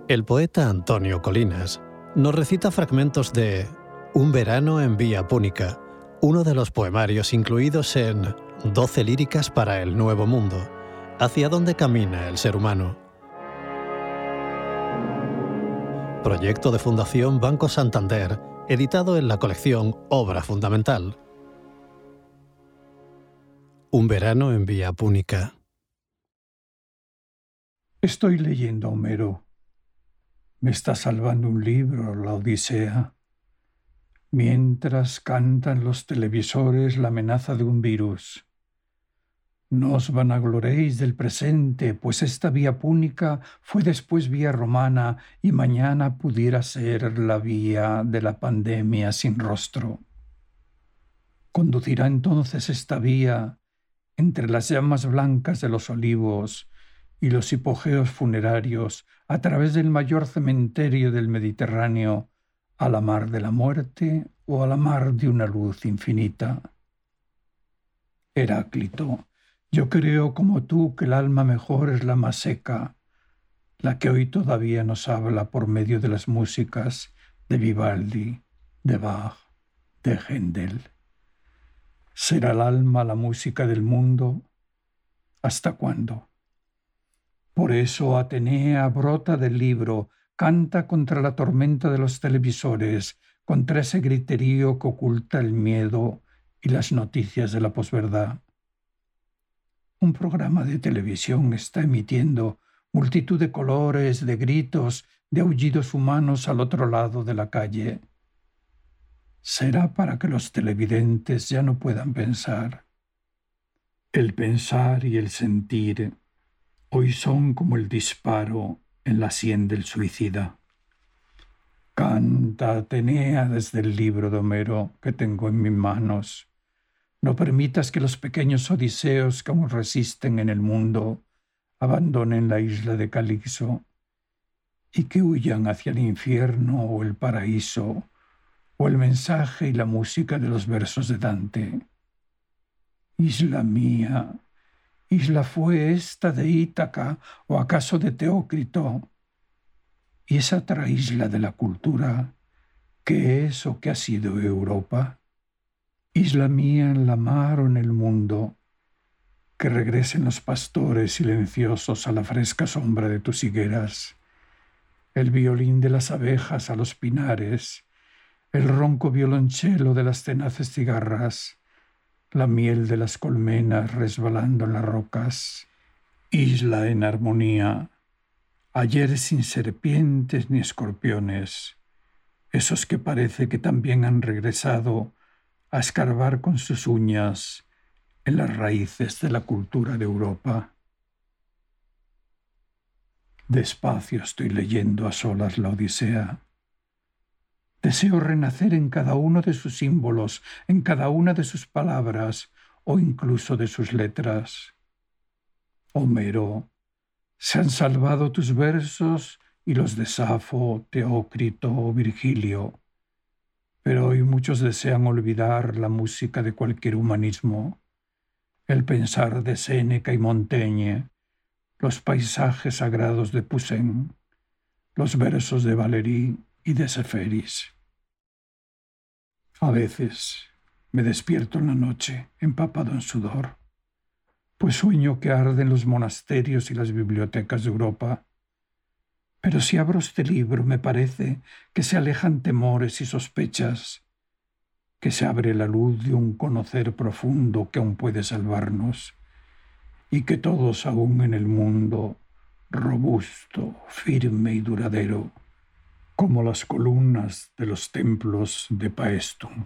El poeta Antonio Colinas nos recita fragmentos de Un verano en Vía Púnica, uno de los poemarios incluidos en 12 líricas para el Nuevo Mundo, hacia dónde camina el ser humano. Proyecto de Fundación Banco Santander, editado en la colección Obra Fundamental. Un verano en Vía Púnica. Estoy leyendo a Homero. Me está salvando un libro, la Odisea. Mientras cantan los televisores la amenaza de un virus. No os vanagloréis del presente, pues esta vía púnica fue después vía romana y mañana pudiera ser la vía de la pandemia sin rostro. Conducirá entonces esta vía entre las llamas blancas de los olivos y los hipogeos funerarios a través del mayor cementerio del Mediterráneo a la mar de la muerte o a la mar de una luz infinita. Heráclito, yo creo como tú que el alma mejor es la más seca, la que hoy todavía nos habla por medio de las músicas de Vivaldi, de Bach, de Händel. ¿Será el alma la música del mundo? ¿Hasta cuándo? Por eso Atenea brota del libro, canta contra la tormenta de los televisores, contra ese griterío que oculta el miedo y las noticias de la posverdad. Un programa de televisión está emitiendo multitud de colores, de gritos, de aullidos humanos al otro lado de la calle. ¿Será para que los televidentes ya no puedan pensar? El pensar y el sentir hoy son como el disparo en la sien del suicida. Canta, Atenea, desde el libro de Homero que tengo en mis manos. No permitas que los pequeños odiseos que aún resisten en el mundo abandonen la isla de Calixo y que huyan hacia el infierno o el paraíso o el mensaje y la música de los versos de Dante. Isla mía, ¿isla fue esta de Ítaca o acaso de Teócrito? ¿Y esa otra isla de la cultura, qué es o qué ha sido Europa? Isla mía en la mar o en el mundo, que regresen los pastores silenciosos a la fresca sombra de tus higueras, el violín de las abejas a los pinares, el ronco violonchelo de las tenaces cigarras, la miel de las colmenas resbalando en las rocas. Isla en armonía, ayer sin serpientes ni escorpiones, esos que parece que también han regresado a escarbar con sus uñas en las raíces de la cultura de Europa. Despacio estoy leyendo a solas la Odisea. Deseo renacer en cada uno de sus símbolos, en cada una de sus palabras o incluso de sus letras. Homero, se han salvado tus versos y los de Safo, Teócrito o Virgilio, pero hoy muchos desean olvidar la música de cualquier humanismo, el pensar de Séneca y Montaigne, los paisajes sagrados de Poussin, los versos de Valéry y de Seferis. A veces me despierto en la noche empapado en sudor, pues sueño que arden los monasterios y las bibliotecas de Europa. Pero si abro este libro me parece que se alejan temores y sospechas, que se abre la luz de un conocer profundo que aún puede salvarnos, y que todos aún en el mundo, robusto, firme y duradero, como las columnas de los templos de Paestum.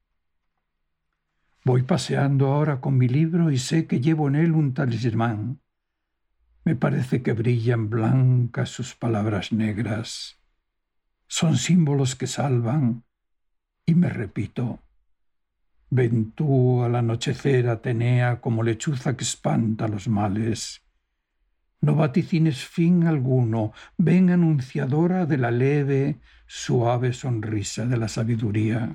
Voy paseando ahora con mi libro y sé que llevo en él un talismán. Me parece que brillan blancas sus palabras negras. Son símbolos que salvan y me repito: ven tú al anochecer, Atenea, como lechuza que espanta los males. No vaticines fin alguno, ven anunciadora de la leve, suave sonrisa de la sabiduría.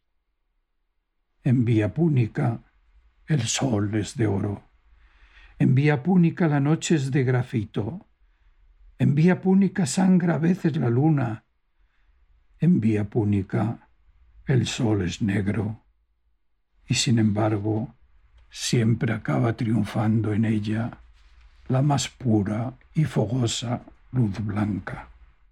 En Vía Púnica el sol es de oro. En Vía Púnica la noche es de grafito. En Vía Púnica sangra a veces la luna. En Vía Púnica el sol es negro y sin embargo siempre acaba triunfando en ella la más pura y fogosa luz blanca.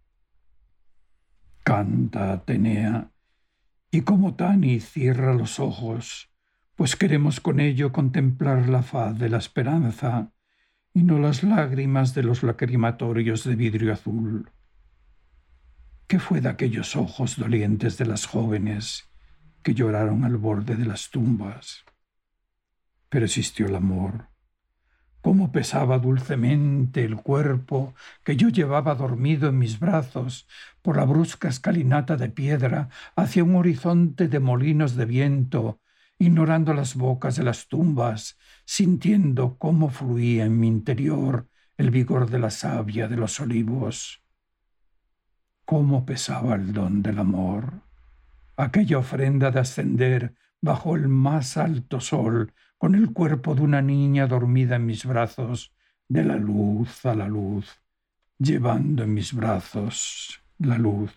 Canta, Atenea, y como Tani cierra los ojos, pues queremos con ello contemplar la faz de la esperanza y no las lágrimas de los lacrimatorios de vidrio azul. ¿Qué fue de aquellos ojos dolientes de las jóvenes que lloraron al borde de las tumbas? Pero existió el amor. Cómo pesaba dulcemente el cuerpo que yo llevaba dormido en mis brazos por la brusca escalinata de piedra hacia un horizonte de molinos de viento, ignorando las bocas de las tumbas, sintiendo cómo fluía en mi interior el vigor de la savia de los olivos. Cómo pesaba el don del amor, aquella ofrenda de ascender bajo el más alto sol con el cuerpo de una niña dormida en mis brazos, de la luz a la luz, llevando en mis brazos la luz.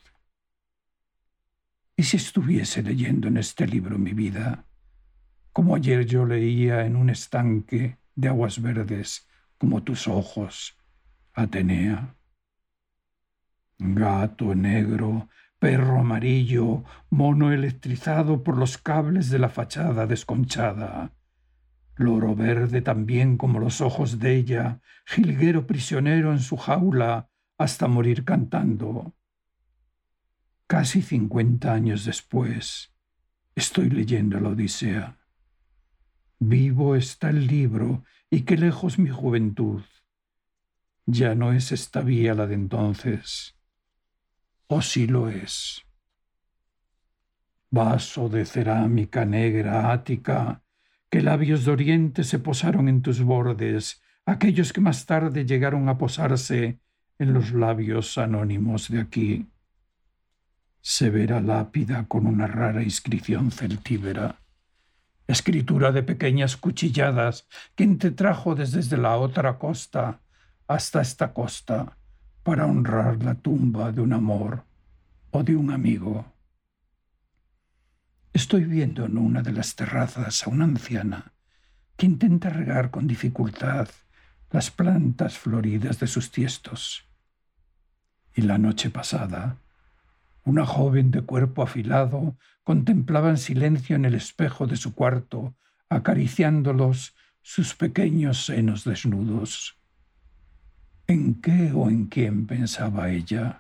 ¿Y si estuviese leyendo en este libro mi vida, como ayer yo leía en un estanque de aguas verdes, como tus ojos, Atenea? Gato negro, perro amarillo, mono electrizado por los cables de la fachada desconchada, loro verde también como los ojos de ella, jilguero prisionero en su jaula hasta morir cantando. Casi 50 años después, estoy leyendo la Odisea. Vivo está el libro y qué lejos mi juventud. Ya no es esta vía la de entonces. ¿O sí lo es? Vaso de cerámica negra ática, que labios de oriente se posaron en tus bordes, aquellos que más tarde llegaron a posarse en los labios anónimos de aquí. Severa lápida con una rara inscripción celtíbera, escritura de pequeñas cuchilladas, quien te trajo desde la otra costa hasta esta costa para honrar la tumba de un amor o de un amigo. Estoy viendo en una de las terrazas a una anciana que intenta regar con dificultad las plantas floridas de sus tiestos. Y la noche pasada, una joven de cuerpo afilado contemplaba en silencio en el espejo de su cuarto, acariciándolos sus pequeños senos desnudos. ¿En qué o en quién pensaba ella?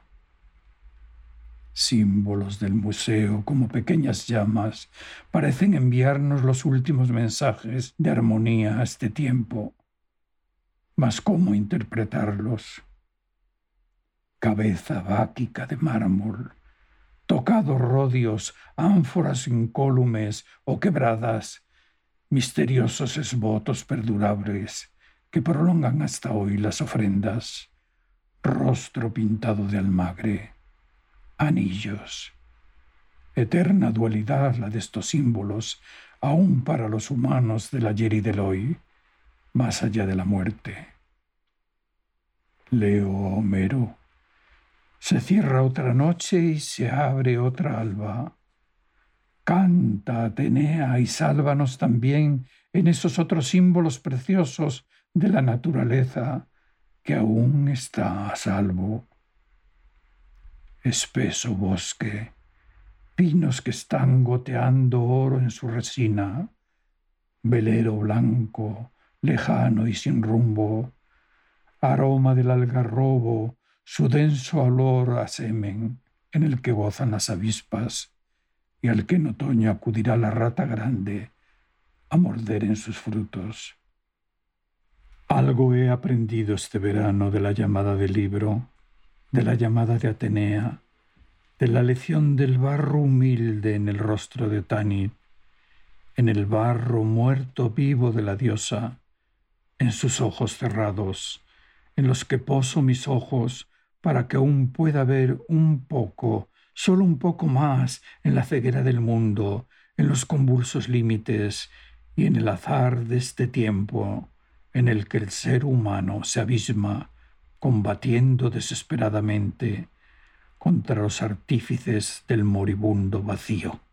Símbolos del museo, como pequeñas llamas, parecen enviarnos los últimos mensajes de armonía a este tiempo. Mas ¿cómo interpretarlos? Cabeza báquica de mármol, tocados rodios, ánforas incólumes o quebradas, misteriosos esbotos perdurables que prolongan hasta hoy las ofrendas, rostro pintado de almagre, anillos. Eterna dualidad la de estos símbolos, aún para los humanos del ayer y del hoy, más allá de la muerte. Leo a Homero. Se cierra otra noche y se abre otra alba. Canta, Atenea, y sálvanos también en esos otros símbolos preciosos de la naturaleza que aún está a salvo. Espeso bosque, pinos que están goteando oro en su resina, velero blanco, lejano y sin rumbo, aroma del algarrobo, su denso olor a semen en el que gozan las avispas y al que en otoño acudirá la rata grande a morder en sus frutos. Algo he aprendido este verano de la llamada del libro, de la llamada de Atenea, de la lección del barro humilde en el rostro de Tanit, en el barro muerto vivo de la diosa, en sus ojos cerrados, en los que poso mis ojos para que aún pueda ver un poco, solo un poco más, en la ceguera del mundo, en los convulsos límites y en el azar de este tiempo en el que el ser humano se abisma combatiendo desesperadamente contra los artífices del moribundo vacío.